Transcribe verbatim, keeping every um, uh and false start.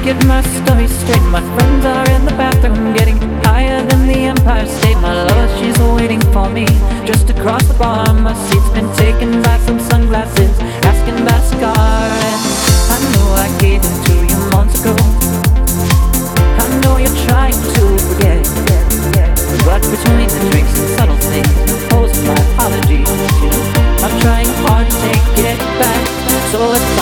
get my story straight. My friends are in the bathroom getting higher than the Empire State. My love, she's waiting for me just across the bar. My seat's been taken by some sunglasses, asking about a cigar. And I know I gave it to you months ago. I know you're trying to forget, but between the drinks and subtle things, compose my apologies. You know, I'm trying hard to take it back. So let's